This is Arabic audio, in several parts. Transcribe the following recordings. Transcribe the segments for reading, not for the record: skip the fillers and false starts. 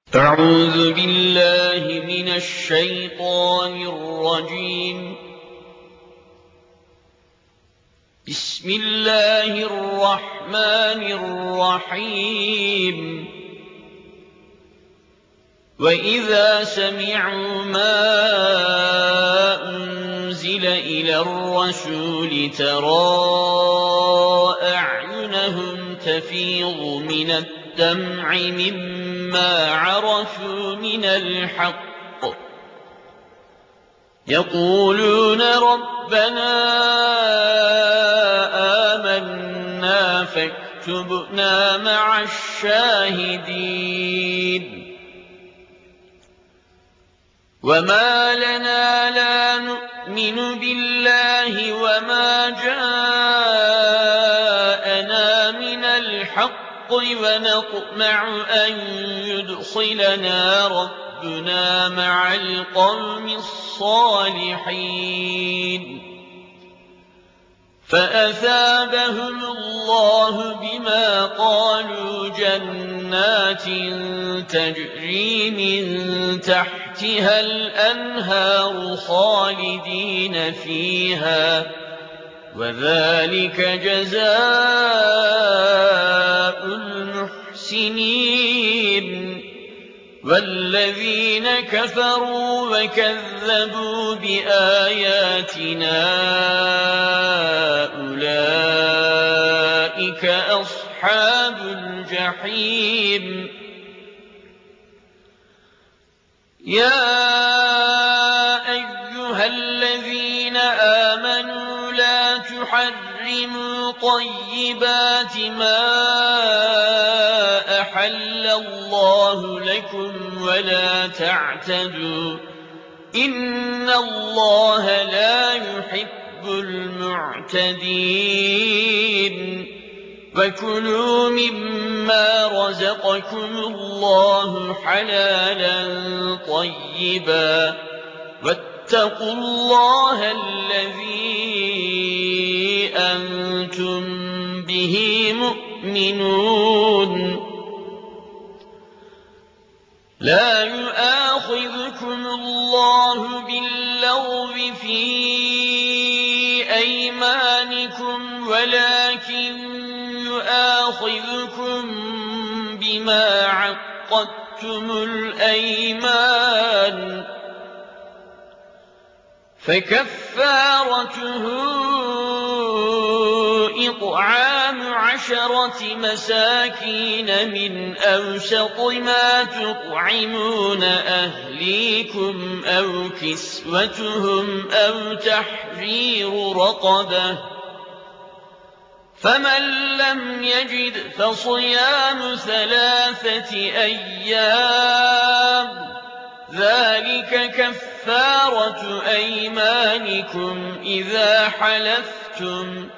أعوذ بالله من الشيطان الرجيم. بسم الله الرحمن الرحيم. وإذا سمعوا ما أنزل إلى الرسول ترى أعينهم تفيض من الدمع مما عرفوا من الحق يقولون ربنا آمنا فاكتبنا مع الشاهدين. وما لنا لا نؤمن بالله وما جاءنا من الحق ونطمع أن يدخلنا ربنا مع القوم الصالحين. فأثابهم الله بما قالوا جنات تجري من تحتها الأنهار خالدين فيها وذلك جزاء المحسنين. والذين كفروا وكذبوا بآياتنا أولئك أصحاب الجحيم. يا أيها الذين آمنوا لا تحرموا طيبات ما أحل الله لكم ولا تعتدوا إن الله لا يحب المعتدين. وكلوا مما رزقكم الله حلالا طيبا واتقوا الله الذي أنتم به مؤمنون. لا يؤاخذكم الله باللغو في أيمانكم ولكن يؤاخذكم بما عقدتم الأيمان. فكفارته إطعام 10 مساكين من أوسط ما تطعمون أهليكم أو كسوتهم أو تحرير رقبة. فمن لم يجد فصيام 3 أيام ذلك كفارة أيمانكم إذا حلفتم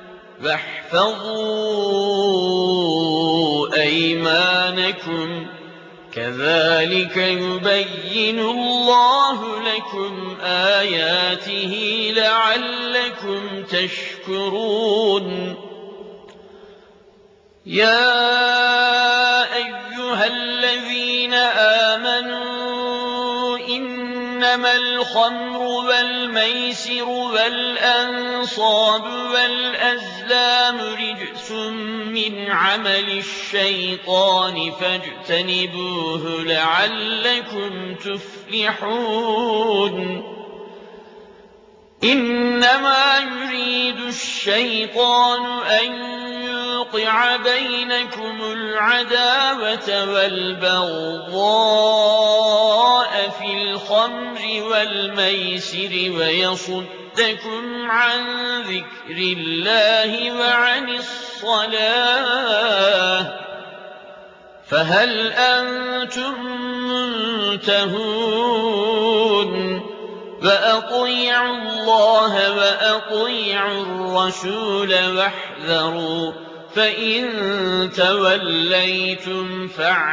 واحفظوا أيمانكم كذلك يبين الله لكم آياته لعلكم تشكرون. يا أيها الذين آمنوا إنما الخمر والميسر والأنصاب والأزلام رجس من عمل الشيطان فاجتنبوه لعلكم تفلحون. إنما يريد الشيطان أن يوقع بينكم العداوة والبغضاء في الخمر والميسر ويصدكم عن ذكر الله وعن الصلاة فهل أنتم منتهون. وأطيعوا الله وأطيعوا الرسول واحذروا فإن توليتم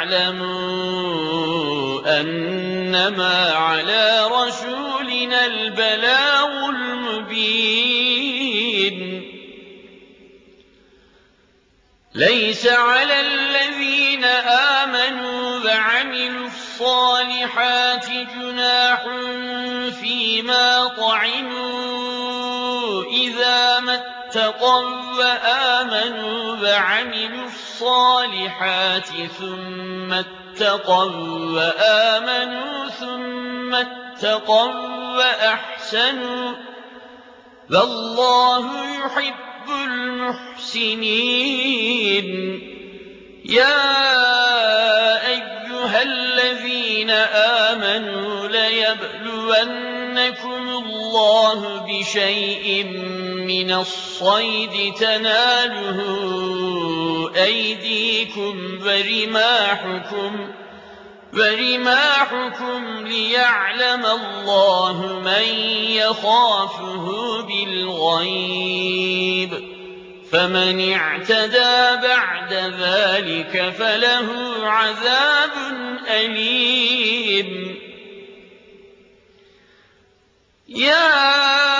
فاعلموا أنما على رسولنا البلاغ المبين. ليس على الذين آمنوا وعملوا الصالحات جناح فيما طعموا إذا ما اتقوا وآمنوا وعملوا الصالحات ثم اتقوا وآمنوا ثم اتقوا وأحسنوا والله يحب المحسنين. يا أيها الذين آمنوا ليبلونكم الله بشيء من الصيد تناله أيديكم ورماحكم ليعلم الله من يخافه بالغيب فمن اعتدى بعد ذلك فله عذاب أليم. يا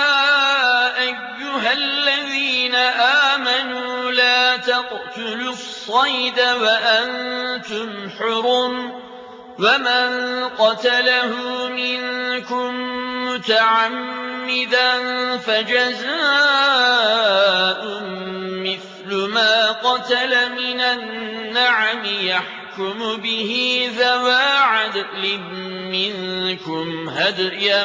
أيها الذين آمنوا لا تقتلوا الصيد وأنتم حرم ومن قتله منكم متعمدا فجزاء مثل ما قتل من النعم يحكم به ذوى عدل منكم هديا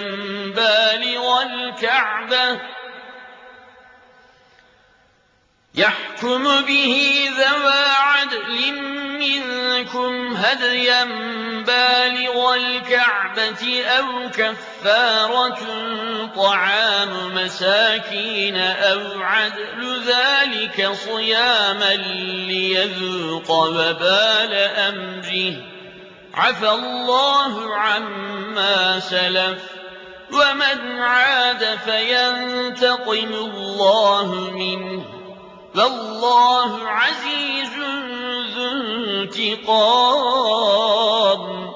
بالغ الكعبة أو كفارة طعام مساكين أو عدل ذلك صياما ليذوق وبال أمره عفى الله عما سلف ومن عاد فينتقم الله منه والله عزيز ذو انتقام.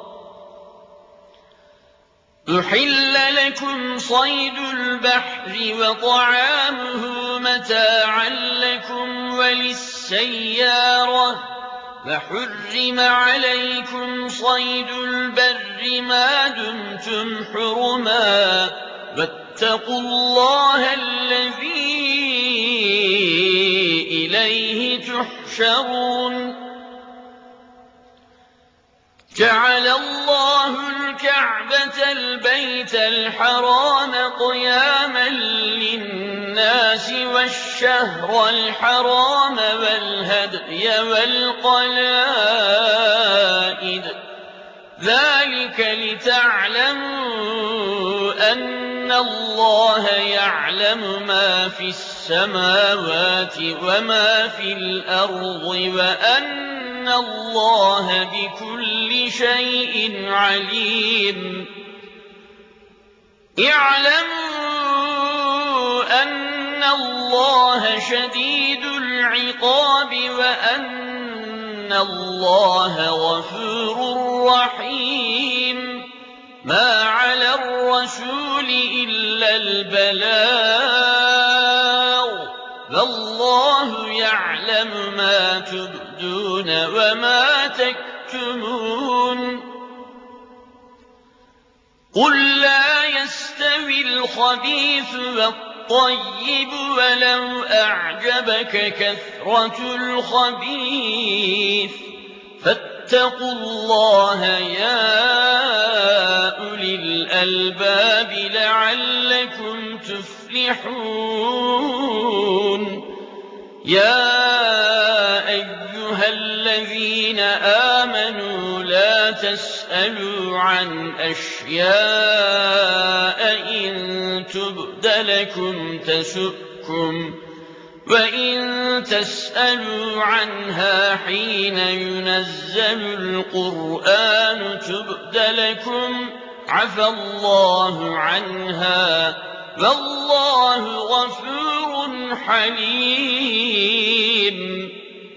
أحل لكم صيد البحر وطعامه متاعا لكم وللسيارة وحرم عليكم صيد البر ما دمتم حرما واتقوا الله الذي إليه تحشرون. جعل الله الكعبة البيت الحرام قياما للناس والشهر الحرام والهدي والقلائد ذلك لتعلموا أن الله يعلم ما في السماوات وما في الأرض وأن الله بكل شيء عليم. اعلموا أن الله شديد العقاب وأن الله غفور رحيم. ما على الرسول إلا البلاغ والله يعلم ما تبدون وما تكتمون. قل لا يستوي الخبيث والطيب ولو أعجبك كثرة الخبيث فاتقوا الله يا أولي الألباب لعلكم تفلحون. يا أيها الذين آمنوا لا تسألوا عن أشياء إن تبد لكم تسؤكم وإن تسألوا عنها حين ينزل القرآن تبد لكم عفى الله عنها والله غفور حليم.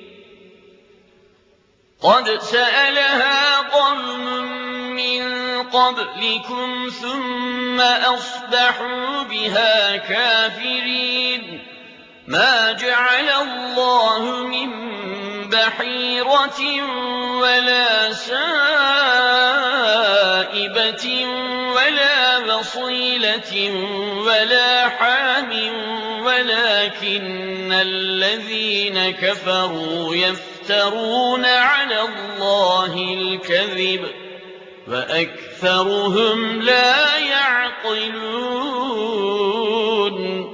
قد سألها قوم من قبلكم ثم أصبحوا بها كافرين. ما جعل الله من بَحِيرَةٍ وَلَا سَائِبَةٍ وَلَا وَصِيلَةٍ وَلَا حَامٍ وَلَٰكِنَّ الَّذِينَ كَفَرُوا يَفْتَرُونَ عَلَى اللَّهِ الْكَذِبَ وَأَكْثَرُهُمْ لَا يَعْقِلُونَ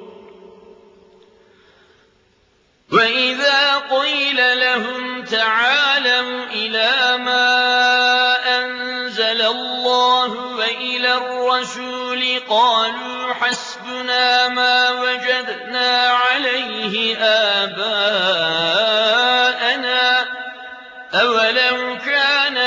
وَإِذَا قِيلَ لَهُمْ تَعَالَوْا إِلَىٰ مَا أَنزَلَ اللَّهُ وَإِلَى الرَّسُولِ قَالُوا حَسْبُنَا مَا وَجَدْنَا عَلَيْهِ آبَاءَنَا ۚ أَوَلَوْ كَانَ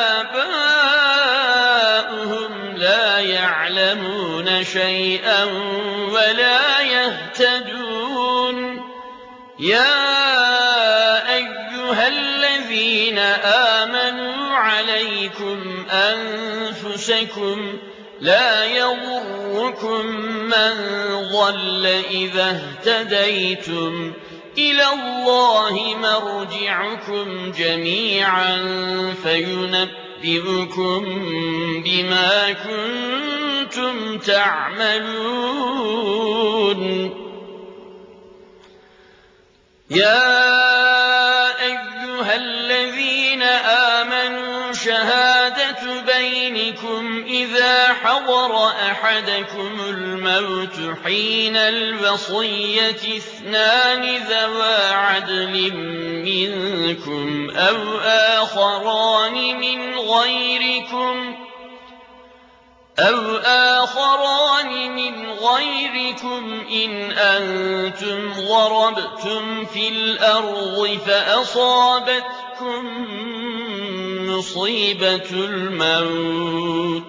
آبَاؤُهُمْ لَا يَعْلَمُونَ شَيْئًا وَلَا يَهْتَدُونَ يَا أَيُّهَا الَّذِينَ آمَنُوا عَلَيْكُمْ أَنفُسَكُمْ لَا يَضُرُّكُم مَّن ضَلَّ إِذَا اهْتَدَيْتُمْ ۚ إِلَى اللَّهِ مَرْجِعُكُمْ جَمِيعًا فَيُنَبِّئُكُم بِمَا كُنتُمْ تَعْمَلُونَ يَا أَيُّهَا الَّذِينَ آمَنُوا شَهَادَةُ بَيْنِكُمْ إِذَا حَضَرَ أَحَدَكُمُ الْمَوْتُ حِينَ الْوَصِيَّةِ اثْنَانِ ذَوَا عَدْلٍ مِّنكُمْ أَوْ آخَرَانِ مِنْ غَيْرِكُمْ إِنْ أَنتُمْ ضَرَبْتُمْ فِي الْأَرْضِ فَأَصَابَتْكُم مُّصِيبَةُ الْمَوْتِ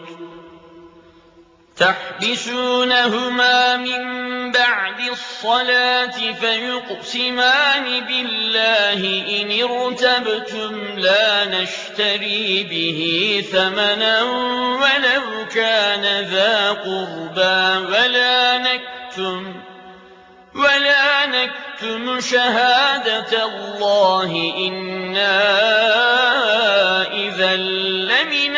تَحْبِسُونَهُمَا مِن بَعْدِ الصَّلَاةِ فَيُقْسِمَانِ بِاللَّهِ إِنِ ارْتَبْتُمْ لَا نَشْتَرِي بِهِ ثَمَنًا وَلَوْ كَانَ ذَا قُرْبَىٰ وَلَا نَكْتُمُ شَهَادَةَ اللَّهِ إِنَّا إِذًا لَّمِنَ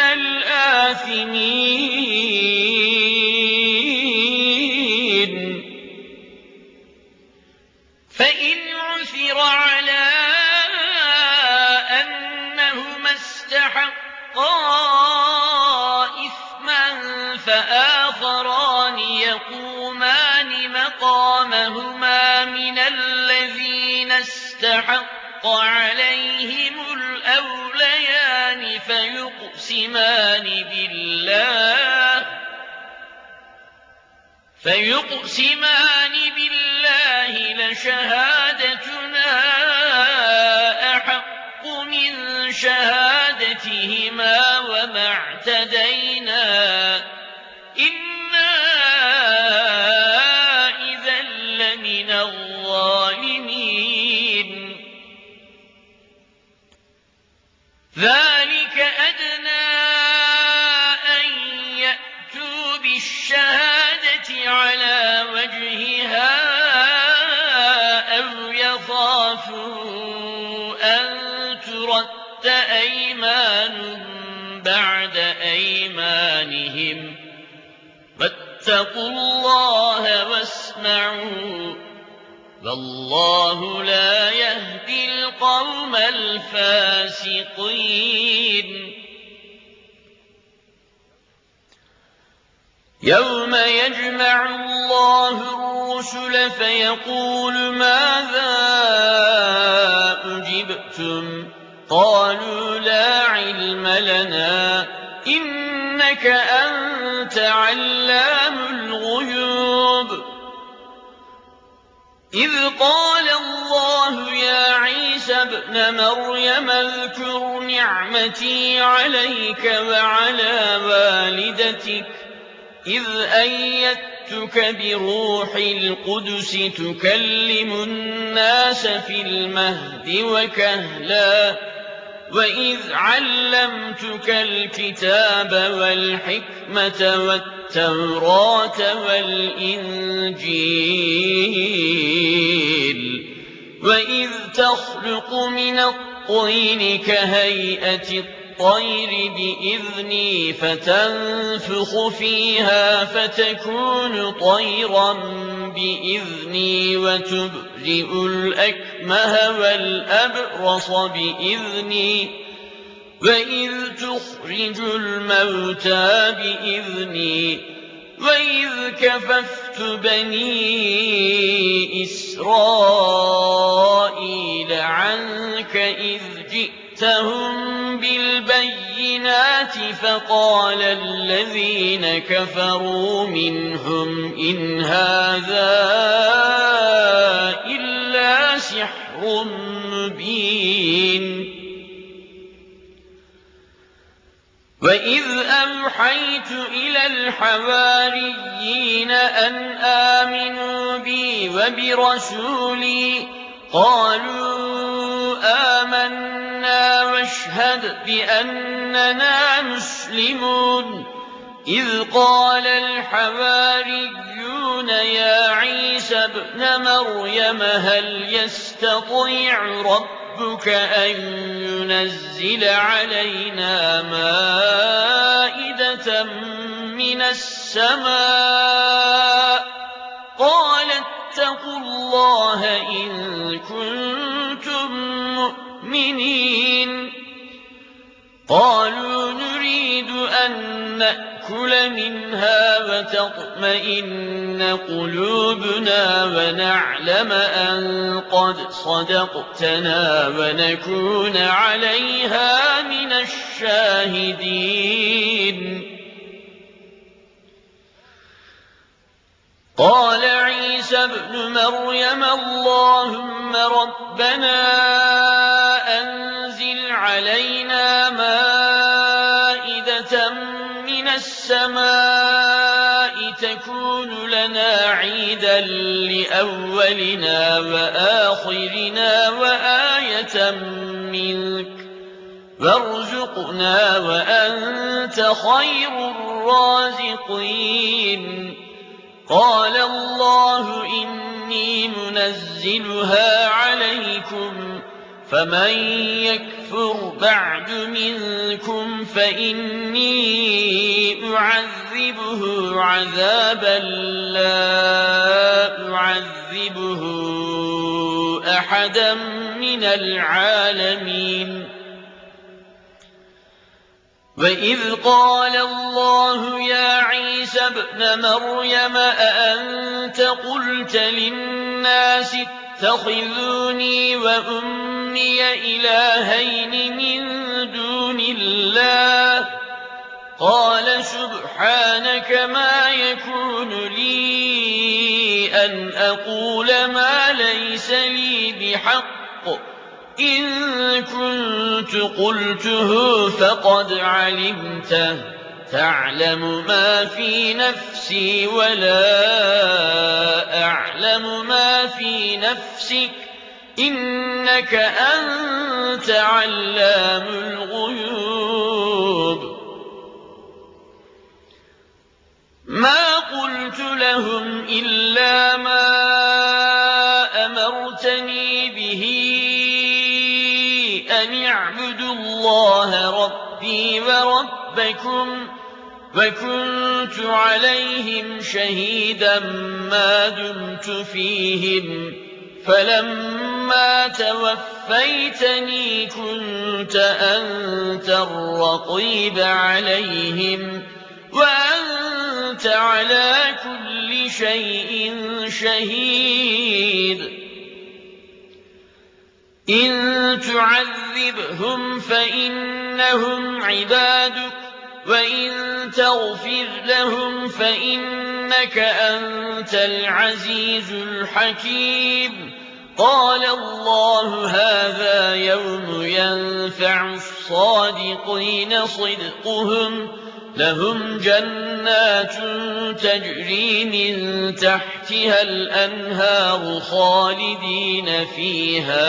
الْآثِمِينَ فَإِنْ عُثِرَ عَلَىٰ أَنَّهُمَا اسْتَحَقَّا إِثْمًا فَآخَرَانِ يَقُومَانِ مَقَامَهُمَا مِنَ الَّذِينَ اسْتَحَقَّ عَلَيْهِمُ الْأَوْلَيَانِ فيقسمان بالله لشهادتنا أحق من شهادتهما وما اعتدينا إنا إذا لمن الظالمين ذلك أدنى أن يأتوا بالشهادة على وجهها أو يخافوا أن ترد أيمان بعد أيمانهم واتقوا الله واسمعوا والله لا يهدي القوم الفاسقين يوم يجمع الله الرسل فيقول ماذا أجبتم قالوا لا علم لنا إنك أنت علام الغيوب إذ قال الله يا عيسى ابن مريم اذكر نعمتي عليك وعلى والدتك إذ أيدتك بروح القدس تكلم الناس في المهد وكهلا وإذ علمتك الكتاب والحكمة والتوراة والإنجيل وَإِذْ تَخْلُقُ مِنَ الطِّينِ كَهَيْئَةِ الطَّيْرِ بِإِذْنِي فَتَنفُخُ فِيهَا فَتَكُونُ طَيْرًا بِإِذْنِي وَتُبْرِئُ الْأَكْمَهَ وَالْأَبْرَصَ بِإِذْنِي وَإِذْ تُخْرِجُ الْمَوْتَىٰ بِإِذْنِي وَإِذْ كَفَفْتُ بَنِي إِسْرَائِيلَ عَنكَ إِذْ جِئْتَهُم بِالْبَيِّنَاتِ فَقَالَ الَّذِينَ كَفَرُوا مِنْهُمْ إِنْ هَٰذَا إِلَّا سِحْرٌ مُّبِينٌ وَإِذْ أَوْحَيْتُ إِلَى الْحَوَارِيِّينَ أَنْ آمِنُوا بِي وَبِرَسُولِي قَالُوا آمَنَّا وَاشْهَدْ بِأَنَّنَا مُسْلِمُونَ إِذْ قَالَ الْحَوَارِيُّونَ يَا عِيسَى ابْنَ مَرْيَمَ هَلْ يَسْتَطِيعُ رَبُّكَ أَن يُنَزِّلَ عَلَيْنَا مَائِدَةً مِّنَ السَّمَاءِ ۖ قَالَ اتَّقُوا اللَّهَ إِن كُنتُم مُّؤْمِنِينَ قَالُوا نُرِيدُ أَن نَّأْكُلَ مِنْهَا وَتَطْمَئِنَّ قُلُوبُنَا وَنَعْلَمَ أَن قَدْ صَدَقْتَنَا وَنَكُونَ عَلَيْهَا مِنَ الشَّاهِدِينَ قَالَ عِيسَى ابْنُ مَرْيَمَ اللَّهُمَّ رَبَّنَا أَنزِلْ عَلَيْنَا مَائِدَةً مِّنَ السَّمَاءِ تَكُونُ لَنَا عِيدًا لِّأَوَّلِنَا وَآخِرِنَا وَآيَةً مِّنكَ وَارْزُقْنَا وَأَنتَ خَيْرُ الرَّازِقِينَ قَالَ اللَّهُ إِنِّي مُنَزِّلُهَا عَلَيْكُمْ فَمَن يَكْفُرْ بَعْدُ مِنكُمْ فَإِنِّي أُعَذِّبُهُ عَذَابًا لَّا أُعَذِّبُهُ أَحَدًا مِّنَ الْعَالَمِينَ وَإِذْ قَالَ اللَّهُ يَا عِيسَى ابْنَ مَرْيَمَ أَأَنتَ قُلْتَ لِلنَّاسِ اتَّخِذُونِي وَأُمِّيَ إِلَٰهَيْنِ مِن دُونِ اللَّهِ قَالَ سُبْحَانَكَ مَا يَكُونُ لِي أَنْ أَقُولَ مَا لَيْسَ لِي بِحَقٍّ إِن كُنتُ قُلْتُهُ فَقَدْ عَلِمْتَهُ تَعْلَمُ مَا فِي نَفْسِي وَلَا أَعْلَمُ مَا فِي نَفْسِكَ إِنَّكَ أَنتَ عَلَّامُ الْغُيُوبِ مَا قُلْتُ لَهُمْ إِلَّا مَا أَمَرْتَنِي بِهِ أَنِ اعْبُدُوا اللَّهَ رَبِّي وَرَبَّكُمْ وَكُنتُ عَلَيْهِمْ شَهِيدًا مَّا دُمْتُ فِيهِمْ فَلَمَّا تَوَفَّيْتَنِي كُنتَ أَنتَ الرَّقِيبَ عَلَيْهِمْ وَأَنتَ عَلَىٰ كُلِّ شَيْءٍ شَهِيدٌ إِن تُعَذِّبْهُمْ فَإِنَّهُمْ عِبَادُكَ وَإِن تَغْفِرْ لَهُمْ فَإِنَّكَ أَنتَ الْعَزِيزُ الْحَكِيمُ قَالَ اللَّهُ هَٰذَا يَوْمُ يَنفَعُ الصَّادِقِينَ صِدْقُهُمْ لَهُمْ جَنَّاتٌ تَجْرِي مِن تَحْتِهَا الْأَنْهَارُ خَالِدِينَ فِيهَا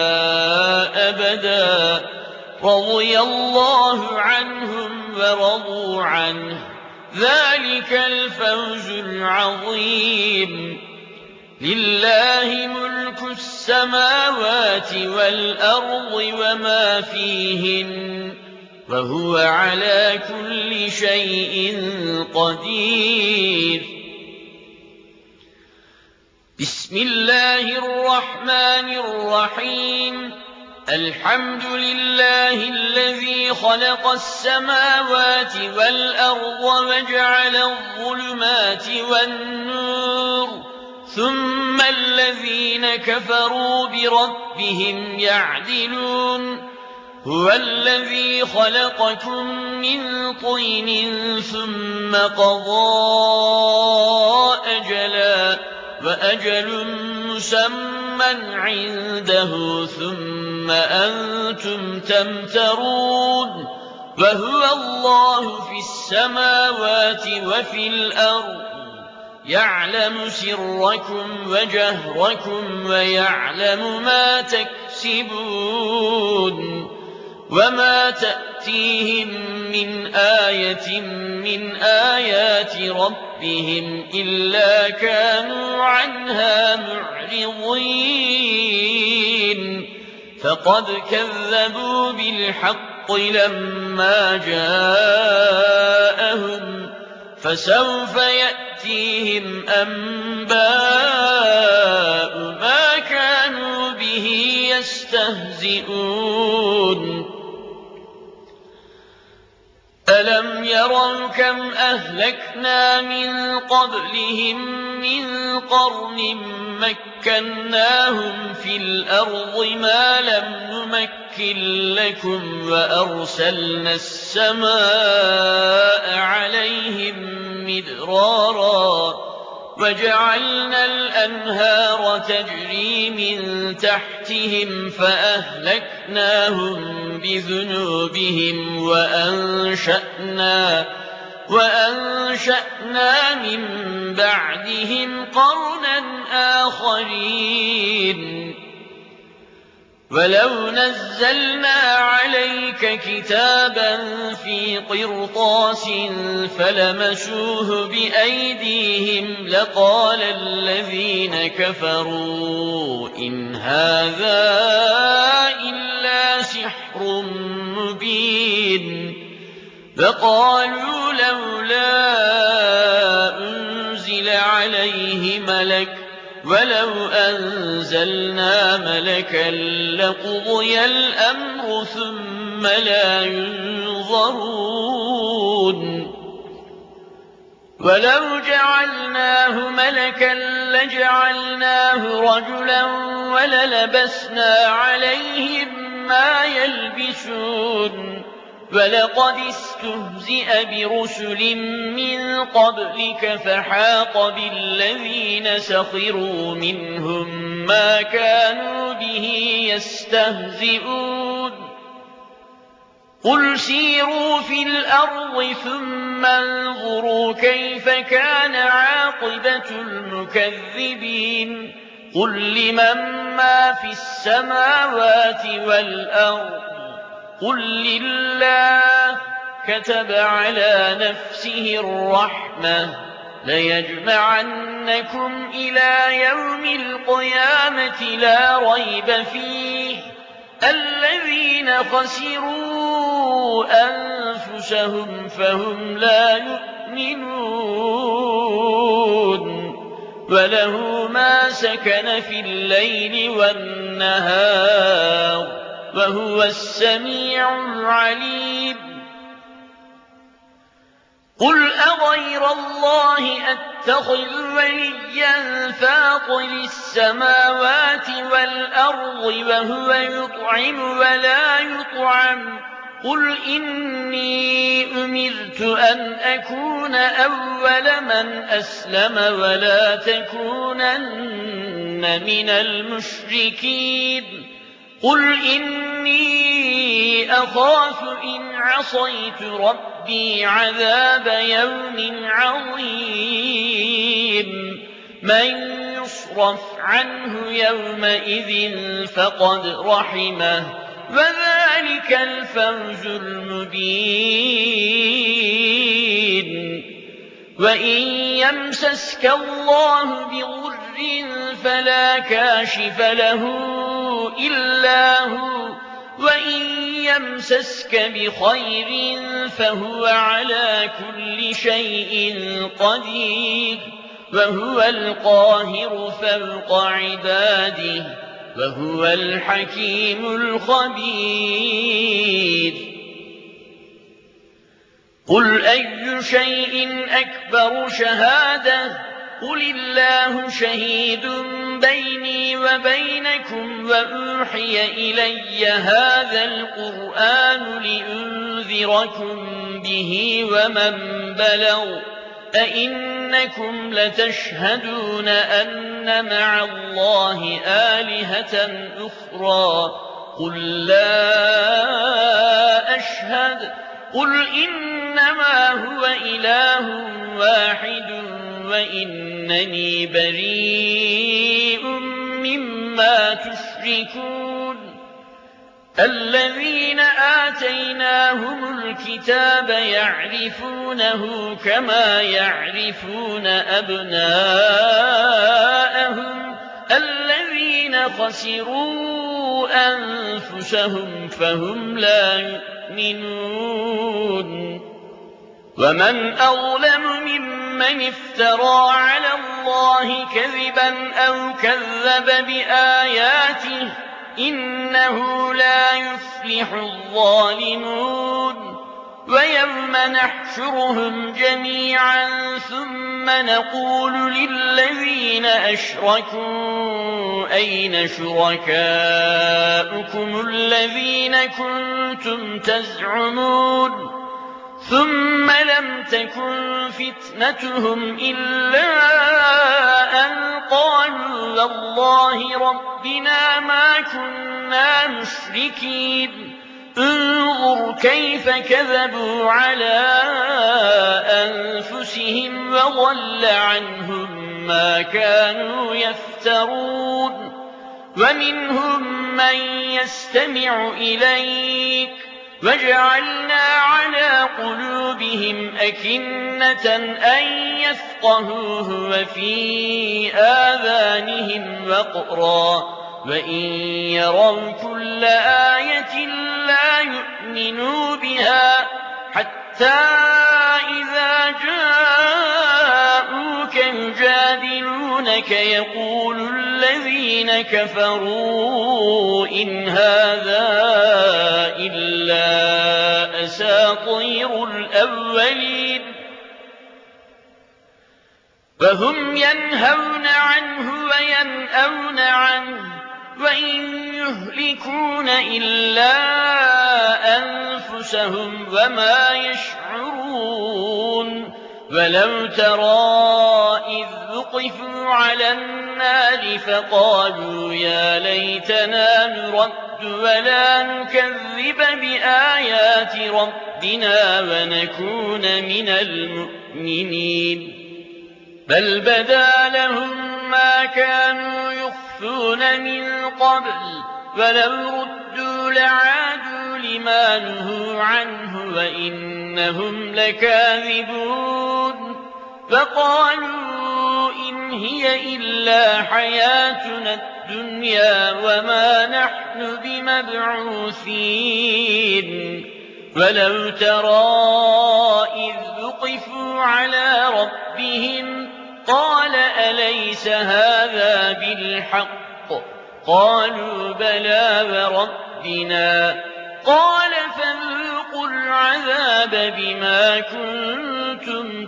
أَبَدًا رَّضِيَ اللَّهُ عَنْهُمْ وَرَضُوا عَنْهُ ذَٰلِكَ الْفَوْزُ الْعَظِيمُ لله ملك السماوات والأرض وما فيهن وهو على كل شيء قدير. بسم الله الرحمن الرحيم. الحمد لله الذي خلق السماوات والأرض وجعل الظلمات والنور ثم الذين كفروا بربهم يعدلون. هو الذي خلقكم من طين ثم قضى أجلا وأجل مسمى عنده ثم أنتم تمترون. وهو الله في السماوات وفي الأرض يعلم سركم وجهركم ويعلم ما تكسبون. وما تأتيهم من آية من آيات ربهم إلا كانوا عنها معرضين. فقد كذبوا بالحق لما جاءهم فسوف يأتيهم أنباء ما كانوا به يستهزئون. ألم يروا كم أهلكنا من قبلهم من قرن مكناهم في الأرض ما لم نمكن لكم وأرسلنا السماء عليهم مدرارا وجعلنا الأنهار تجري من تحتهم فأهلكناهم بذنوبهم وأنشأنا من بعدهم قرنا آخرين. ولو نزلنا عليك كتابا في قرطاس فلمسوه بأيديهم لقال الذين كفروا إن هذا إلا سحر مبين. فقالوا لولا أنزل عليه ملك ولو أنزلنا ملكا لقضي الأمر ثم لا ينظرون. ولو جعلناه ملكا لجعلناه رجلا وللبسنا عليهم ما يلبسون. ولقد استهزئ برسل من قبلك فحاق بالذين سخروا منهم ما كانوا به يستهزئون. قل سيروا في الأرض ثم انظروا كيف كان عاقبة المكذبين. قل لمن ما في السماوات والأرض قل لله كتب على نفسه الرحمة ليجمعنكم إلى يوم القيامة لا ريب فيه. الذين خسروا أنفسهم فهم لا يؤمنون. وله ما سكن في الليل والنهار وهو السميع العليم. قل أغير الله أتخذ وليا فاطر السماوات والأرض وهو يطعم ولا يطعم. قل إني أمرت أن أكون أول من أسلم ولا تكونن من المشركين. قل إني أخاف إن عصيت ربي عذاب يوم عظيم. من يصرف عنه يومئذ فقد رحمه وذلك الفوز المبين. وإن يمسسك الله بضر فلا كاشف له إلا هو وإن يمسسك بخير فهو على كل شيء قدير وهو القاهر فوق عباده وهو الحكيم الخبير قل أي شيء أكبر شهادة قل الله شهيد بيني وبينكم وأوحي إلي هذا القرآن لأنذركم به ومن بلغ أئنكم لتشهدون أن مع الله آلهة أخرى قل لا أشهد قل إنما هو إله واحد وإنني بريء مما تشركون الذين آتيناهم الكتاب يعرفونه كما يعرفون أبناءهم الذين خسروا أنفسهم فهم لا يؤمنون ومن أظلم ممن افترى على الله كذبا أو كذب بآياته إنه لا يفلح الظالمون ويوم نحشرهم جميعا ثم نقول للذين أشركوا أين شركاؤكم الذين كنتم تزعمون ثم لم تكن فتنتهم إلا أن قالوا والله ربنا ما كنا مشركين انظر كيف كذبوا على أنفسهم وضل عنهم ما كانوا يفترون ومنهم من يستمع إليك وجعلنا على قلوبهم أكنة أن يفقهوه وفي آذانهم وقرا وإن يروا كل آية لا يؤمنوا بها حتى إذا جاءوك يجادلونك يقول الذين كفروا إن هذا إلا أساطير الأولين فهم ينهون عنه وينأون عنه وإن يهلكون إلا أنفسهم وما يشعرون ولو ترى إذ وقفوا على النار فقالوا يا ليتنا نرد ولا نكذب بآيات ربنا ونكون من المؤمنين بل بدا لهم ما كانوا يخفون من قبل ولو ردوا لعادوا لما نهوا عنه وإنهم لكاذبون فقالوا إن هي إلا حياتنا الدنيا وما نحن بمبعوثين ولو ترى إذ وقفوا على ربهم قال أليس هذا بالحق قالوا بلى وربنا قال فذوقوا العذاب بما كنتم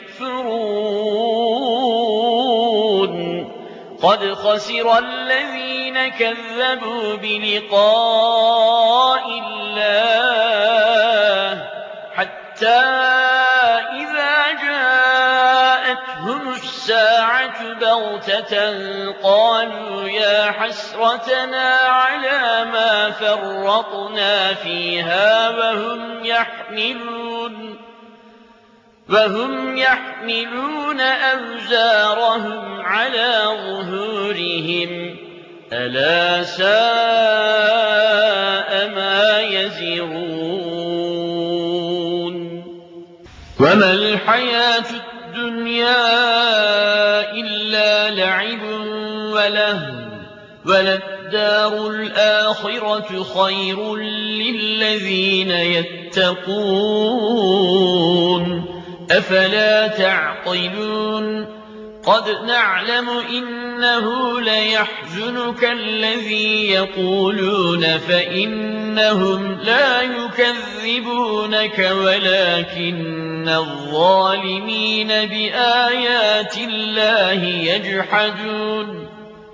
تكفرون قد خسر الذين كذبوا بلقاء الله حتى إذا جاءتهم الساعة بغتة قالوا يا حسرتنا على ما فرطنا فيها وهم يحملون أوزارهم على ظهورهم ألا ساء ما يزرون وما الحياة الدُّنْيَا إِلَّا لَعِبٌ وَلَهْوٌ وَلَلدَّارُ الْآخِرَةُ خَيْرٌ لِّلَّذِينَ يَتَّقُونَ أَفَلَا تَعْقِلُونَ قَدْ نَعْلَمُ إِنَّهُ لَيَحْزُنُكَ الَّذِي يَقُولُونَ فَإِنَّهُمْ لَا يُكَذِّبُونَكَ وَلَٰكِنَّ الظَّالِمِينَ بِآيَاتِ اللَّهِ يَجْحَدُونَ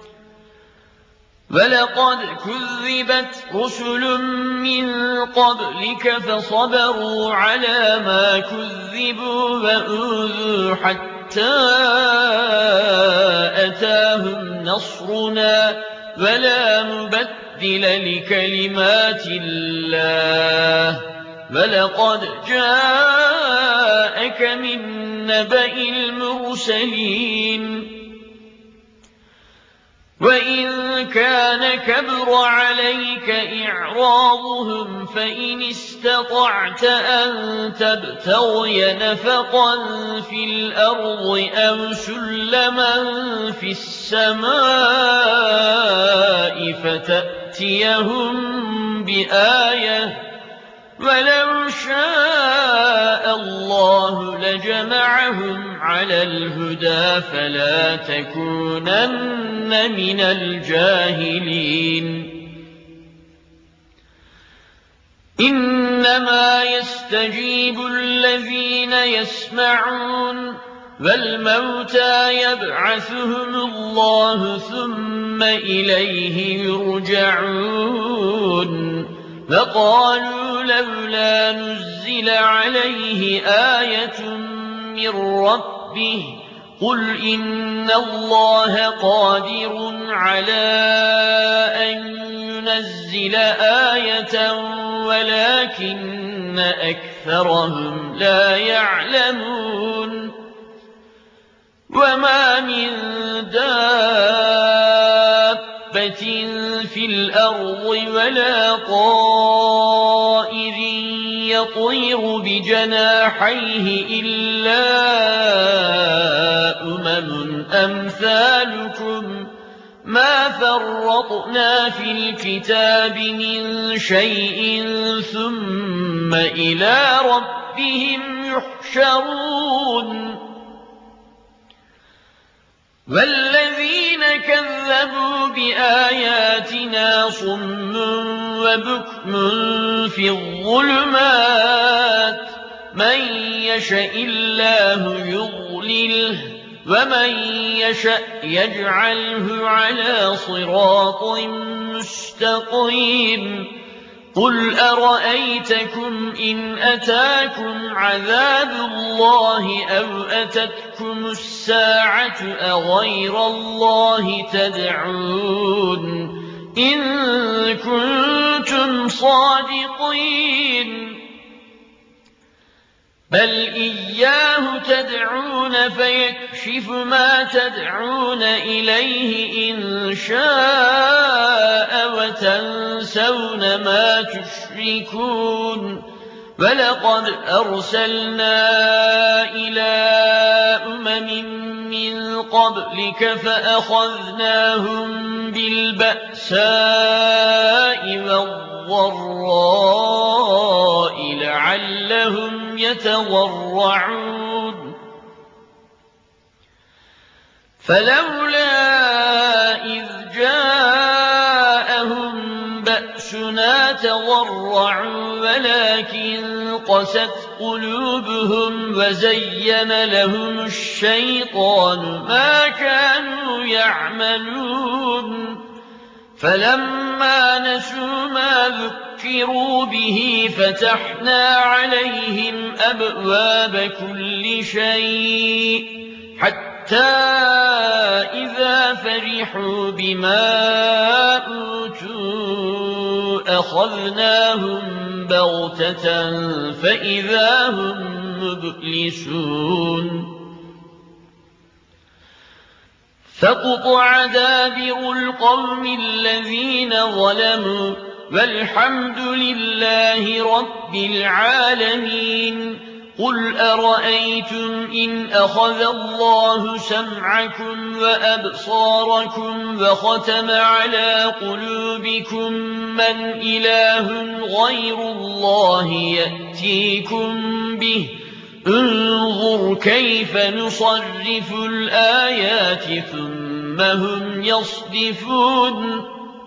وَلَقَدْ كُذِّبَتْ رُسُلٌ مِّن قَبْلِكَ فَصَبَرُوا عَلَىٰ مَا كُذِّبُوا وَأُوذُوا حَتَّىٰ أَتَاهُمْ نَصْرُنَا وَلَا مُبَدِّلَ لِكَلِمَاتِ اللَّهِ وَلَقَدْ جَاءَكَ مِن نَّبَإِ الْمُرْسَلِينَ وَإِن كَانَ كَبُرَ عَلَيْكَ إِعْرَاضُهُمْ فَإِنِ اسْتَطَعْتَ أَن تَبْتَغِيَ نَفَقًا فِي الْأَرْضِ أَوْ سُلَّمًا فِي السَّمَاءِ فَتَأْتِيَهُم بِآيَةٍ ۚ وَلَوْ شَاءَ اللَّهُ لَجَمَعَهُمْ عَلَى الْهُدَىٰ فَلَا تَكُونَنَّ مِنَ الْجَاهِلِينَ إِنَّمَا يَسْتَجِيبُ الَّذِينَ يَسْمَعُونَ وَالْمَوْتَىٰ يَبْعَثُهُمُ اللَّهُ ثُمَّ إِلَيْهِ يُرْجَعُونَ وَقَالُوا لَوْلَا نُزِّلَ عَلَيْهِ آيَةٌ مِّن رَّبِّهِ ۖ قُلْ إِنَّ اللَّهَ قَادِرٌ عَلَىٰ أَن يُنَزِّلَ آيَةً وَلَٰكِنَّ أَكْثَرَهُمْ لَا يَعْلَمُونَ وَمَا مِن دَابَّةٍ فِي الْأَرْضِ وَلَا طَائِرٍ يَطِيرُ بِجَنَاحَيْهِ إِلَّا أُمَمٌ أَمْثَالُكُم مَّا فَرَّطْنَا فِي الْكِتَابِ مِن شَيْءٍ ثُمَّ إِلَىٰ رَبِّهِمْ يُحْشَرُونَ وَالَّذِينَ كَذَّبُوا بِآيَاتِنَا صُمٌّ وَبُكْمٌ فِي الظُّلُمَاتِ ۗ مَن يَشَإِ اللَّهُ يُضْلِلْهُ وَمَن يَشَأْ يَجْعَلْهُ عَلَىٰ صِرَاطٍ مُّسْتَقِيمٍ قُلْ أَرَأَيْتَكُمْ إِنْ أَتَاكُمْ عَذَابُ اللَّهِ أَوْ أَتَتْكُمُ السَّاعَةُ أَغَيْرَ اللَّهِ تَدْعُونَ إِن كُنتُمْ صَادِقِينَ بَلْ إِيَّاهُ تَدْعُونَ فَيَكْشِفُ مَا تَدْعُونَ إِلَيْهِ إِن شَاءَ وَتَنسَوْنَ مَا تُشْرِكُونَ وَلَقَدْ أَرْسَلْنَا إِلَىٰ أُمَمٍ مِّن قَبْلِكَ فَأَخَذْنَاهُم بِالْبَأْسَاءِ وَالضَّرَّاءِ لَعَلَّهُمْ يَتَضَرَّعُونَ فَلَوْلَا إِذْ جَاءَهُم بَأْسُنَا تَضَرَّعُوا وَلَٰكِن قَسَتْ قُلُوبُهُمْ وَزَيَّنَ لَهُمُ الشَّيْطَانُ مَا كَانُوا يَعْمَلُونَ فَلَمَّا نَسُوا مَا ذُكِّرُوا بِهِ فَتَحْنَا عَلَيْهِمْ أَبْوَابَ كُلِّ شَيْءٍ حَتَّىٰ إِذَا فَرِحُوا بِمَا أُوتُوا أَخَذْنَاهُم بَغْتَةً فَإِذَا هُم مُّبْلِسُونَ فَقُطِعَ دَابِرُ الْقَوْمِ الَّذِينَ ظَلَمُوا وَالْحَمْدُ لِلَّهِ رَبِّ الْعَالَمِينَ قُلْ أَرَأَيْتُمْ إِنْ أَخَذَ اللَّهُ سَمْعَكُمْ وَأَبْصَارَكُمْ وَخَتَمَ عَلَىٰ قُلُوبِكُم مَّنْ إِلَٰهٌ غَيْرُ اللَّهِ يَأْتِيكُم بِهِ ۗ انظُرْ كَيْفَ نُصَرِّفُ الْآيَاتِ ثُمَّ هُمْ يَصْدِفُونَ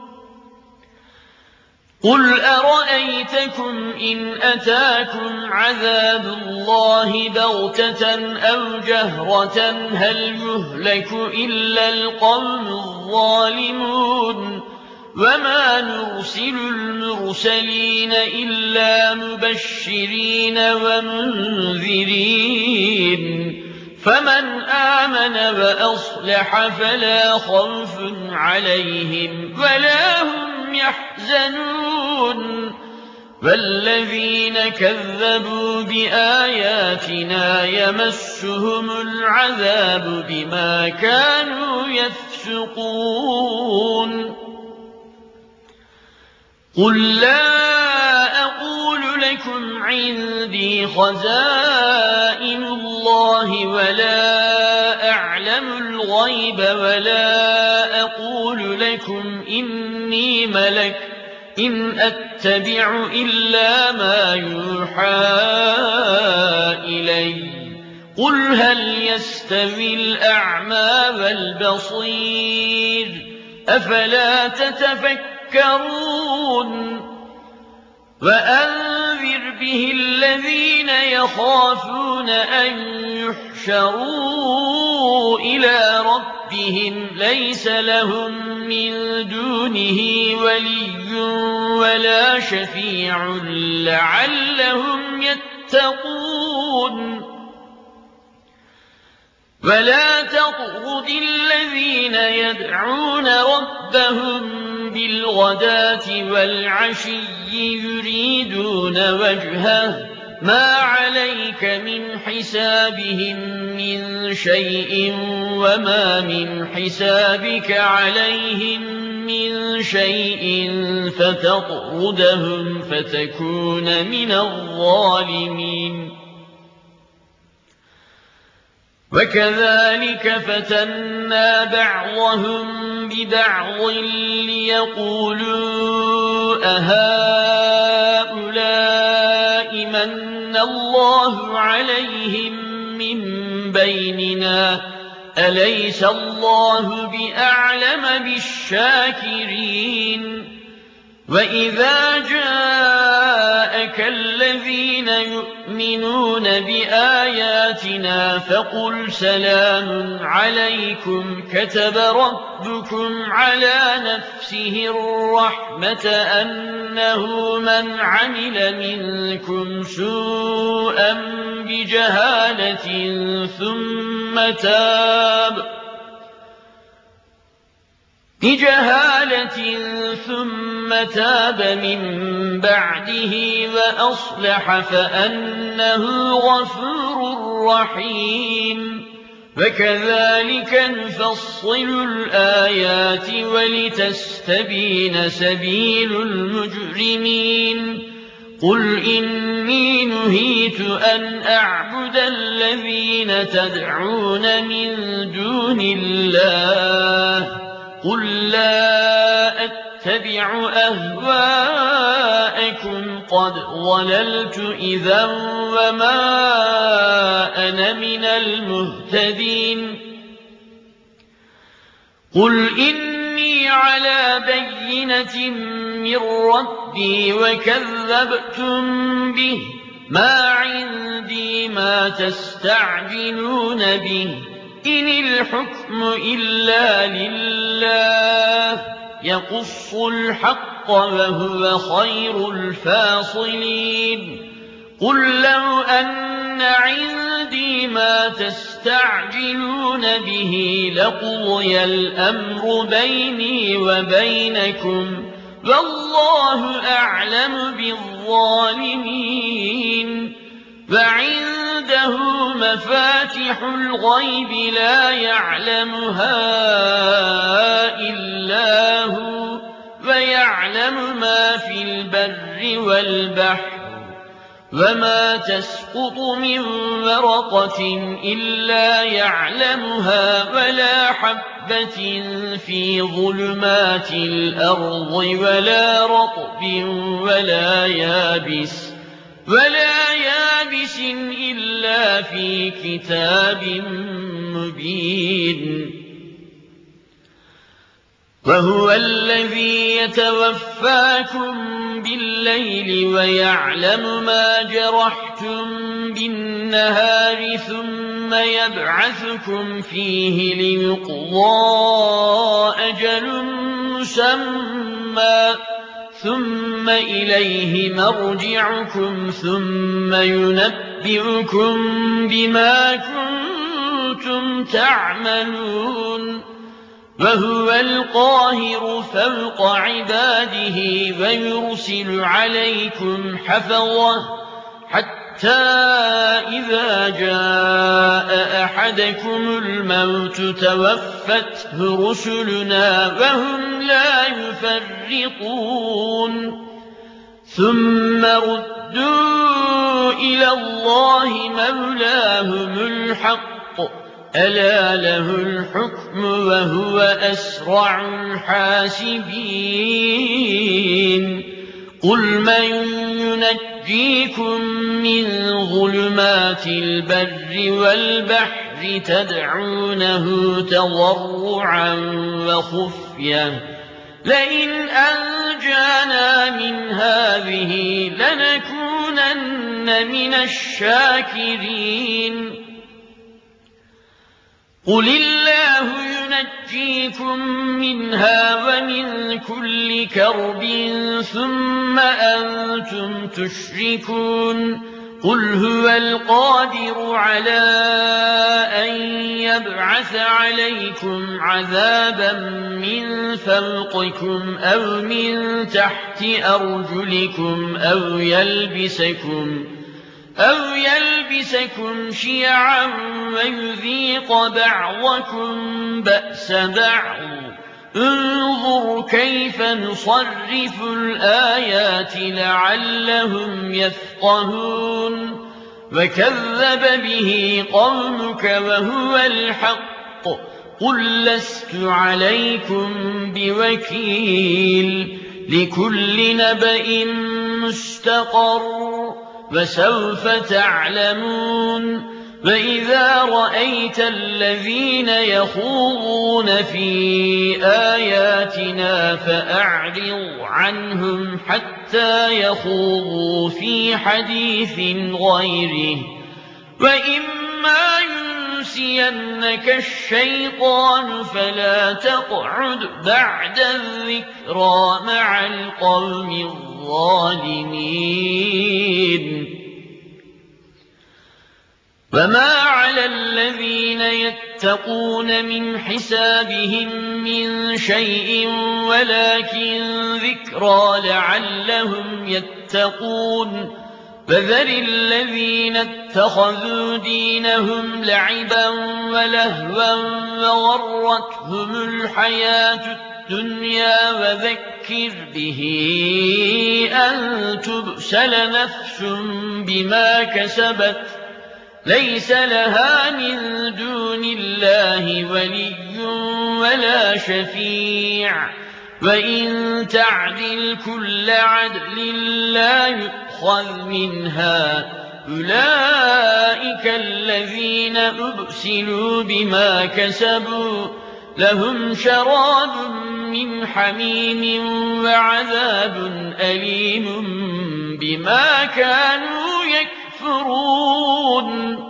قُلْ أَرَأَيْتَكُمْ إِنْ أَتَاكُمْ عَذَابُ اللَّهِ بَغْتَةً أَوْ جَهْرَةً هَلْ يُهْلَكُ إِلَّا الْقَوْمُ الظَّالِمُونَ وَمَا نُرْسِلُ الْمُرْسَلِينَ إِلَّا مُبَشِّرِينَ وَمُنذِرِينَ فَمَنْ آمَنَ وَأَصْلَحَ فَلَا خَوْفٌ عَلَيْهِمْ وَلَا هُمْ يَحْزَنُونَ وَالَّذِينَ كَذَّبُوا بِآيَاتِنَا يَمَسُّهُمُ الْعَذَابُ بِمَا كَانُوا يَفْسُقُونَ قُل لَّا أَقُولُ لَكُمْ عِندِي خَزَائِنُ اللَّهِ وَلَا أَعْلَمُ الْغَيْبَ وَلَا أَقُولُ لَكُمْ إِنِّي مَلَكٌ إِنْ أَتَّبِعُ إِلَّا مَا يُوحَىٰ إِلَيَّ ۚ قُلْ هَلْ يَسْتَوِي الْأَعْمَىٰ وَالْبَصِيرُ أَفَلَا تَتَفَكَّرُونَ وَأَنذِرْ بِهِ الَّذِينَ يَخَافُونَ أَن يُحْشَرُوا إِلَىٰ رَبِّهِمْ لَيْسَ لَهُم مِّن دُونِهِ وَلِيٌّ وَلَا شَفِيعٌ لَّعَلَّهُمْ يَتَّقُونَ وَلَا تَطْرُدِ الَّذِينَ يَدْعُونَ رَبَّهُم بِالْغَدَاةِ وَالْعَشِيِّ يُرِيدُونَ وَجْهَهُ ۖ مَا عَلَيْكَ مِنْ حِسَابِهِم مِّن شَيْءٍ وَمَا مِنْ حِسَابِكَ عَلَيْهِم مِّن شَيْءٍ فَتَطْرُدَهُمْ فَتَكُونَ مِنَ الظَّالِمِينَ وَكَذَٰلِكَ فَتَنَّا بَعْضَهُم بِبَعْضٍ لِّيَقُولُوا أَهَٰؤُلَاءِ مَنَّ اللَّهُ عَلَيْهِم مِّن بَيْنِنَا ۗ أَلَيْسَ اللَّهُ بِأَعْلَمَ بِالشَّاكِرِينَ وَإِذَا جَاءَكَ الَّذِينَ يُؤْمِنُونَ بِآيَاتِنَا فَقُلْ سَلَامٌ عَلَيْكُمْ كَتَبَ رَبُّكُمْ عَلَىٰ نَفْسِهِ الرَّحْمَةَ أَنَّهُ مَنْ عَمِلَ مِنكُمْ سُوءًا بِجَهَالَةٍ ثُمَّ تَابَ مِن بَعْدِهِ وَأَصْلَحَ فَأَنَّهُ غَفُورٌ رَّحِيمٌ وَكَذَٰلِكَ نُفَصِّلُ الْآيَاتِ وَلِتَسْتَبِينَ سَبِيلُ الْمُجْرِمِينَ قُلْ إِنِّي نُهِيتُ أَنْ أَعْبُدَ الَّذِينَ تَدْعُونَ مِن دُونِ اللَّهِ قُل لَّا أَتَّبِعُ أَهْوَاءَكُمْ قَدْ ضَلَلْتُ إِذًا وَمَا أَنَا مِنَ المهتدين قُلْ إِنِّي عَلَىٰ بَيِّنَةٍ مِّن رَّبِّي وَكَذَّبْتُم بِهِ ۚ مَا عِندِي مَا تَسْتَعْجِلُونَ بِهِ ۚ إِنِ الْحُكْمُ إِلَّا لِلَّهِ ۖ يَقُصُّ الْحَقَّ وَهُوَ خَيْرُ الْفَاصِلِينَ قُل لَّوْ أَنَّ عِندِي مَا تَسْتَعْجِلُونَ بِهِ لَقُضِيَ الْأَمْرُ بَيْنِي وَبَيْنَكُمْ ۗ وَاللَّهُ أَعْلَمُ بِالظَّالِمِينَ وَعِندَهُ مَفَاتِحُ الْغَيْبِ لَا يَعْلَمُهَا إِلَّا هُوَ وَيَعْلَمُ مَا فِي الْبَرِّ وَالْبَحْرِ وما تسقط من ورقة إلا يعلمها ولا حبة في ظلمات الأرض ولا رطب ولا يابس إلا في كتاب مبين وهو الذي يتوفاكم بالليل ويعلم ما جرحتم بالنهار ثم يبعثكم فيه ليقضى أجل مسمى ثم إليه مرجعكم ثم ينبئكم بما كنتم تعملون وهو القاهر فوق عباده ويرسل عليكم حفظة حتى إذا جاء أحدكم الموت توفته رسلنا وهم لا يفرطون ثم ردوا إلى الله مولاهم الحق ألا له الحكم وهو أسرع الحاسبين قل من ينجيكم من ظلمات البر والبحر تدعونه تضرعا وخفية لئن أنجانا من هذه لنكونن من الشاكرين قل الله ينجيكم منها ومن كل كرب ثم أنتم تشركون قل هو القادر على أن يبعث عليكم عذابا من فوقكم أو من تحت أرجلكم أو يلبسكم شيعا ويذيق بعضكم بأس بعض انظر كيف نصرف الآيات لعلهم يفقهون وكذب به قومك وهو الحق قل لست عليكم بوكيل لكل نبأ مستقر وسوف تعلمون وإذا رأيت الذين يخوضون في آياتنا فأعرض عنهم حتى يخوضوا في حديث غيره وإما ينسينك الشيطان فلا تقعد بعد الذكرى مع القوم الظالمين وما على الذين يتقون من حسابهم من شيء ولكن ذكرى لعلهم يتقون فذر الذين اتخذوا دينهم لعبا ولهوا وغرتهم الحياة الدنيا وذكر به أن تبسل نفس بما كسبت ليس لها من دون الله ولي ولا شفيع وإن تعدل كل عدل لا يؤخذ منها أولئك الذين أبسلوا بما كسبوا لهم شراب من حميم وعذاب أليم بما كانوا يكفرون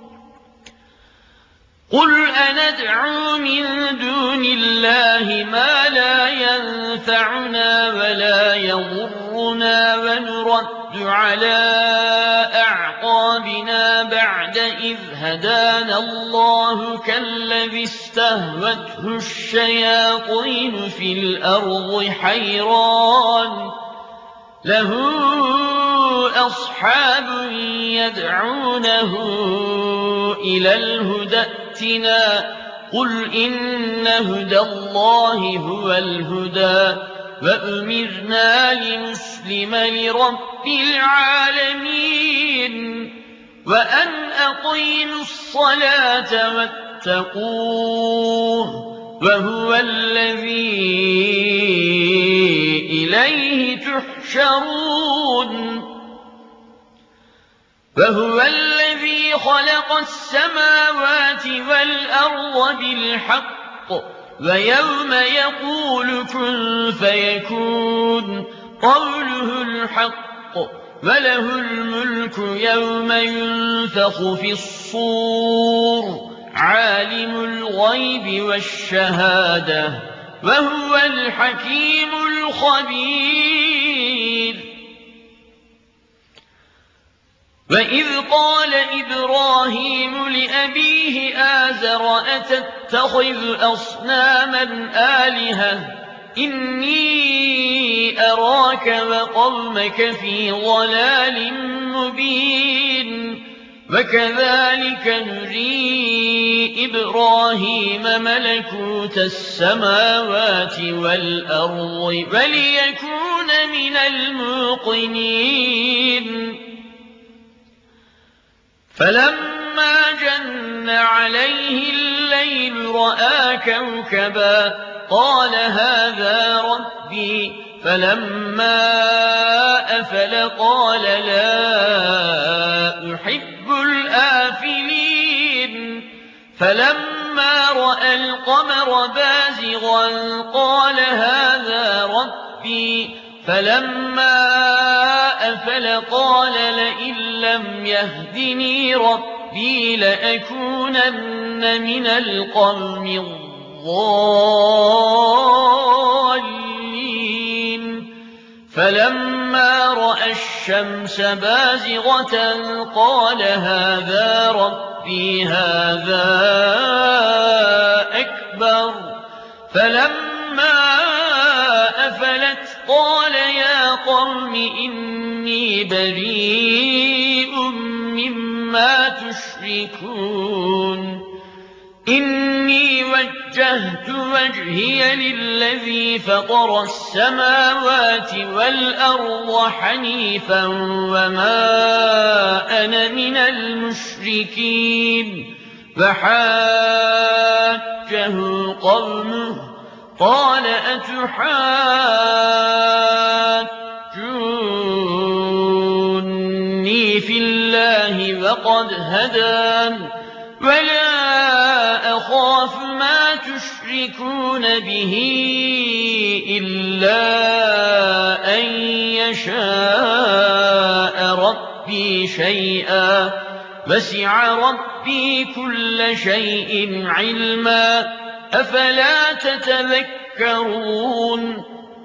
قل أندعو من دون الله ما لا ينفعنا ولا يضرنا ونرد على أعقابنا بعد إذ هدانا الله كالذي استهوته الشياطين في الأرض حيران له أصحاب يدعونه إلى الهدى ائتنا قل إن هدى الله هو الهدى وأمرنا لنسلم لرب العالمين وأن أقيموا الصلاة واتقوه وهو الذي إليه تحشرون وهو الذي خلق السماوات والأرض بالحق ويوم يقول كن فيكون قوله الحق وله الملك يوم ينفخ في الصور عالم الغيب والشهادة وهو الحكيم الخبير وإذ قال إبراهيم لأبيه آزر أتتخذ أصناما آلهة إني أراك وقومك في ضلال مبين وكذلك نري إبراهيم ملكوت السماوات والأرض وليكون من الموقنين فلما جن عليه الليل رأى كوكبا قال هذا ربي فلما أفل قال لا أحب الآفلين فلما رأى القمر بازغا قال هذا ربي فلما أفل قال لئن لم يهدني ربي لأكونن من القوم الضالين فلما رأى الشمس بازغة قال هذا ربي هذا أكبر فلما أفلت قال يا قوم إني بريء مما تشركون إني وجهت وجهي للذي فطر السماوات والأرض حنيفا وما أنا من المشركين وحاجه قومه قال أتحاجوني في الله وقد هدان ولا أخاف ما تشركون به إلا أن يشاء ربي شيئا وسع ربي كل شيء علما أفلا تتذكرون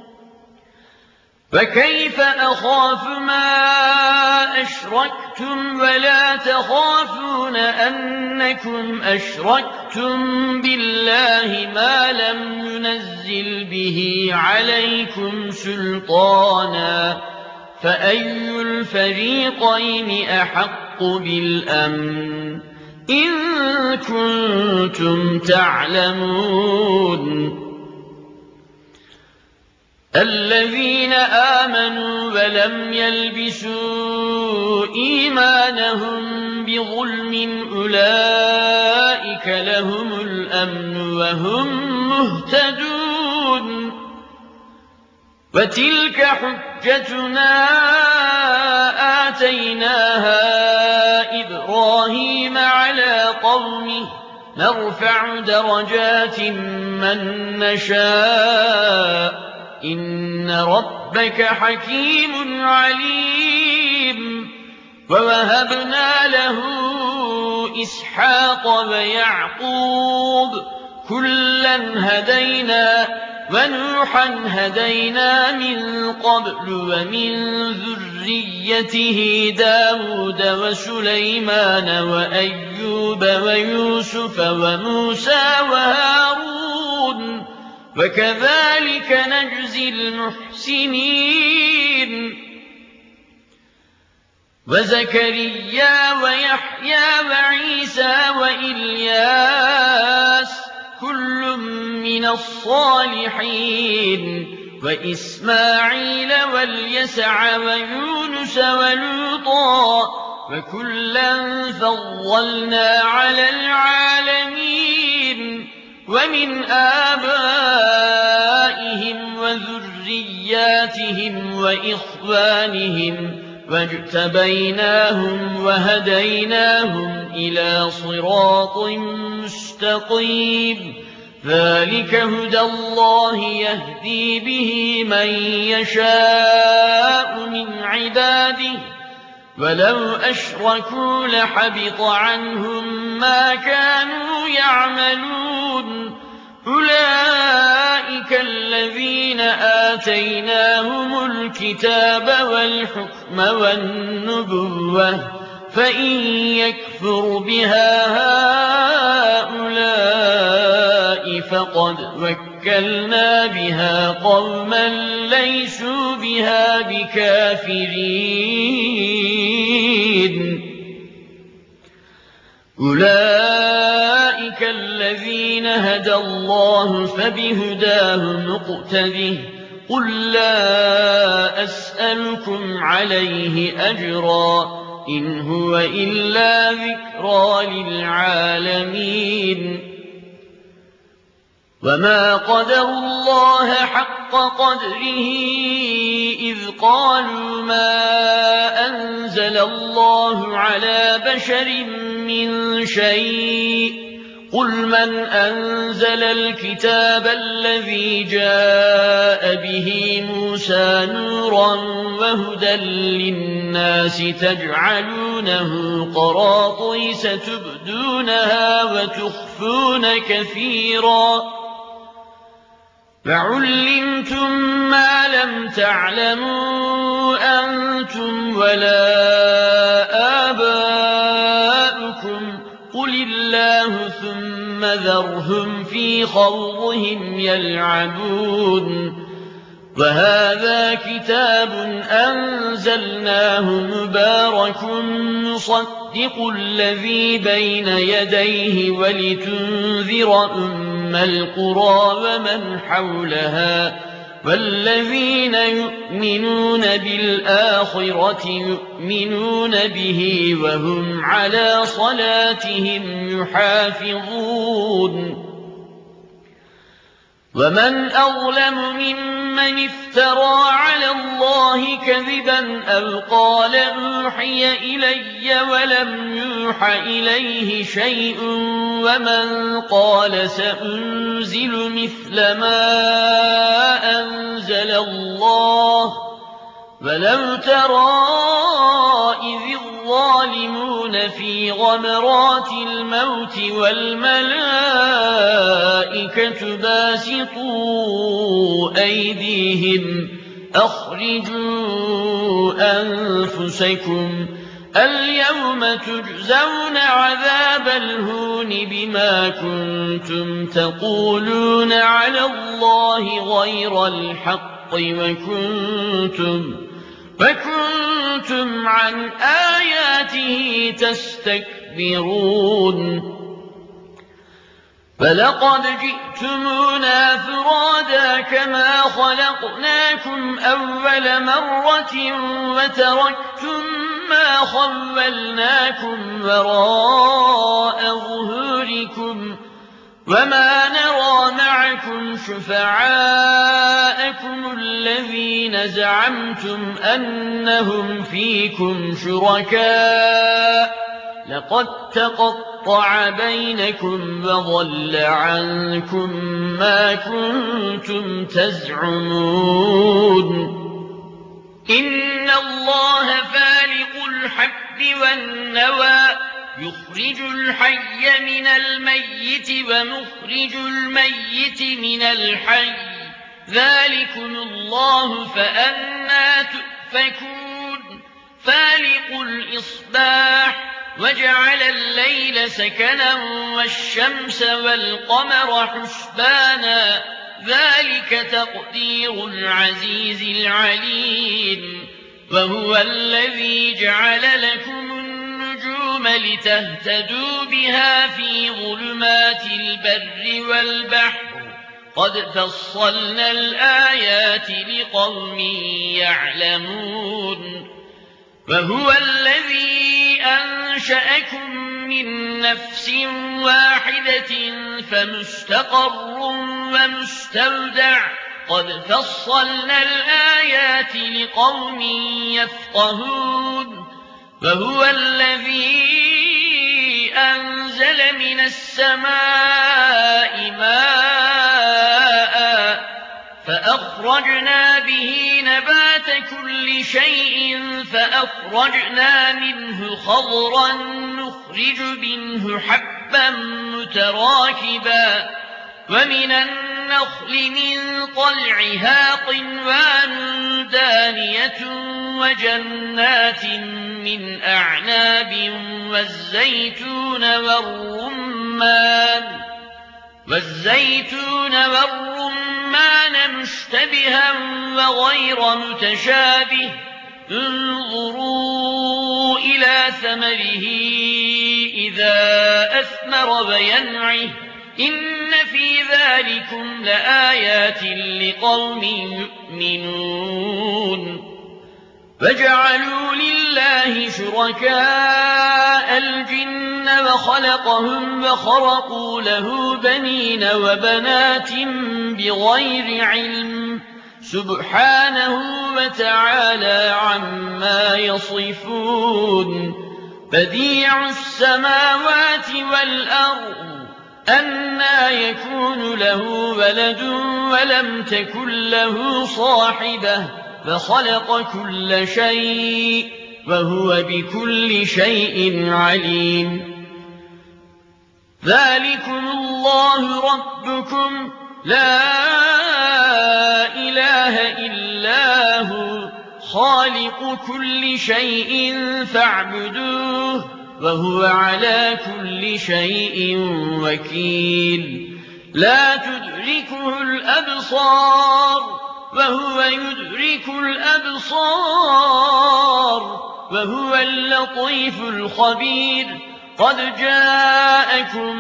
فكيف أخاف ما أشركتم ولا تخافون أنكم أشركتم بالله ما لم ينزل به عليكم سلطانا فأي الفريقين أحق بالأمن إن كنتم تعلمون الذين آمنوا ولم يلبسوا إيمانهم بظلم أولئك لهم الأمن وهم مهتدون وتلك حجتنا آتيناها إبراهيم على قومه نرفع درجات من نشاء إن ربك حكيم عليم ووهبنا له إسحاق ويعقوب كلا هدينا ونوحا هدينا من قبل ومن ذريته داود وسليمان وأيوب ويوسف وموسى وهارون وكذلك نجزي المحسنين وزكريا ويحيى وعيسى وإلياس كل من الصالحين وإسماعيل واليسع ويونس ولوطا وكلا فضلنا على العالمين ومن آبائهم وذرياتهم وإخوانهم واجتبيناهم وهديناهم إلى صراط مستقيم ذلك هدى الله يهدي به من يشاء من عباده ولو أشركوا لحبط عنهم ما كانوا يعملون أولئك الذين آتيناهم الكتاب والحكم والنبوة فإن يكفر بها هؤلاء فقد وكلنا بها قوما ليسوا بها بكافرين أولئك الذين هدى الله فبهداه مقتده قل لا أسألكم عليه أجرا إن هو إلا ذكرى للعالمين وما قدروا الله حق قدره إذ قالوا ما أنزل الله على بشر من شيء قل من أنزل الكتاب الذي جاء به موسى نورا وهدى للناس تجعلونه قراطيس تبدونها وتخفون كثيرا فعلمتم ما لم تعلموا أنتم ولا آباؤكم قل الله ثم ذرهم في خوضهم يلعبون وهذا كتاب أنزلناه مبارك مصدق الذي بين يديه ولتنذر أم القرى ومن حولها والذين يؤمنون بالآخرة يؤمنون به وهم على صلاتهم يحافظون ومن أظلم ممن افترى على الله كذبا أو قال أوحي إلي ولم يوح إليه شيء ومن قال سأنزل مثل ما أنزل الله ولو ترى إذ الظالمون في غمرات الموت والملائكة باسطوا أيديهم أخرجوا أنفسكم اليوم تجزون عذاب الهون بما كنتم تقولون على الله غير الحق وكنتم عن آياته تستكبرون فلقد جئتمونا فرادا كما خلقناكم أول مرة وتركتم ما خولناكم وراء ظهوركم وما نرى معكم شفعاءكم الذين زعمتم أنهم فيكم شركاء لقد تقطع بينكم وضل عنكم ما كنتم تزعمون إن الله فالق الحب والنوى يخرج الحي من الميت ومخرج الميت من الحي ذلكم الله فأنى تؤفكون فالق الإصباح وجعل الليل سكنا والشمس والقمر حسبانا ذلك تقدير العزيز العليم وهو الذي جعل لكم النجوم لتهتدوا بها في ظلمات البر والبحر قد فصلنا الآيات لقوم يعلمون وهو الذي أنشأكم من نفس واحدة فمستقر ومستودع قد فصلنا الآيات لقوم يفقهون وهو الذي أنزل من السماء ماء فأخرجنا به نبات كل شيء فأخرجنا منه خضرا نخرج منه حبا متراكبا ومن النخل من طلعها قنوان دانية وجنات من أعناب والزيتون والرمان مشتبها وغير متشابه انظروا إلى ثمره إذا أثمر وينعه إن في ذلكم لآيات لقوم يؤمنون فجعلوا لله شركاء الجن وخلقهم وخرقوا له بنين وبنات بغير علم سبحانه وتعالى عما يصفون بديع السماوات والأرض أنى يكون له ولد ولم تكن له صاحبة فخلق كل شيء وهو بكل شيء عليم ذلكم الله ربكم لا إله إلا هو خالق كل شيء فاعبدوه وهو على كل شيء وكيل لا تدركه الأبصار وهو يدرك الأبصار وهو اللطيف الخبير قد جاءكم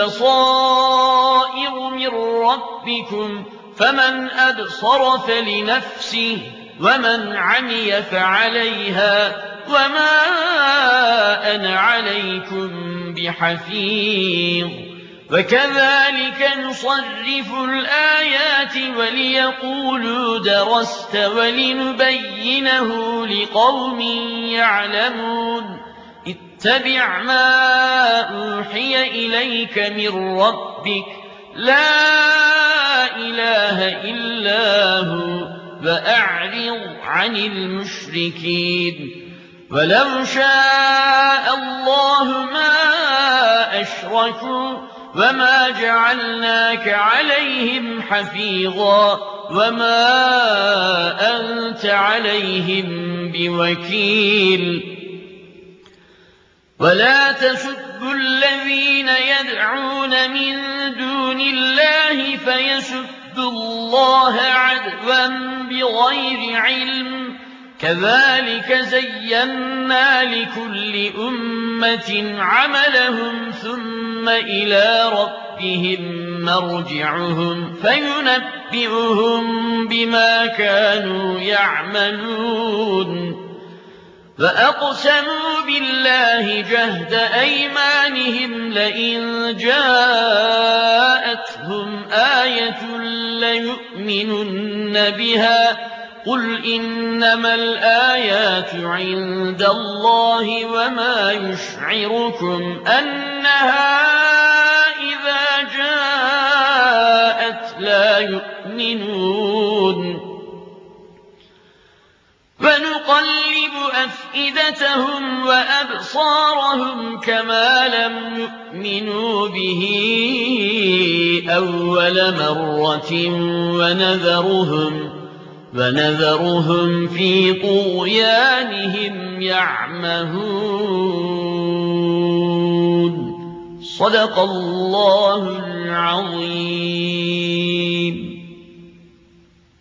بصائر من ربكم فمن أبصر فلنفسه ومن عمي فعليها وما أنا عليكم بحفيظ وكذلك نصرف الآيات وليقولوا درست ولنبينه لقوم يعلمون اتبع ما أوحي إليك من ربك لا إله إلا هو وأعرض عن المشركين ولو شاء الله ما أشركوا وما جعلناك عليهم حفيظا وما أنت عليهم بوكيل ولا تسبوا الذين يدعون من دون الله فيسبوا الله عدوا بغير علم كذلك زينا لكل أمة عملهم ثم إلى ربهم مرجعهم فينبئهم بما كانوا يعملون وأقسموا بالله جهد أيمانهم لئن جاءتهم آية ليؤمنن بها قل إنما الآيات عند الله وما يشعركم أنها إذا جاءت لا يؤمنون ونقلب أفئدتهم وأبصارهم كما لم يؤمنوا به أول مرة ونذرهم في طغيانهم يعمهون صدق الله العظيم